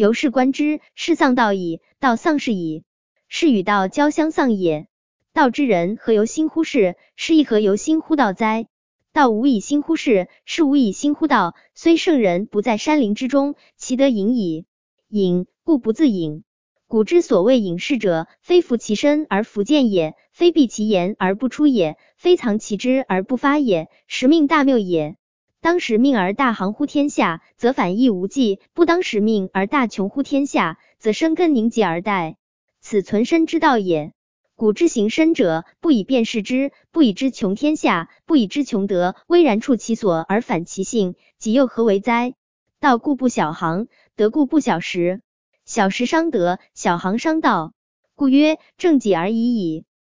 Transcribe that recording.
由是观之，是丧道矣，道丧事矣。是与道交相丧也。道之人何由心乎事？是亦何由心乎道哉？道无以心乎事，是无以心乎道。虽圣人不在山林之中，其得隐矣。隐，故不自隐。古之所谓隐士者，非伏其身而弗见也，非闭其言而不出也，非藏其知而不发也，时命大谬也。当时命而大行乎天下，则反亦无忌；不当时命而大穷乎天下，则生根凝结而殆。此存身之道也。古之行身者，不以辨识之，不以知穷天下，不以知穷德，巍然处其所而反其性，己又何为哉？道故不小行，德故不小时。小时伤德，小行伤道，故曰正己而已矣。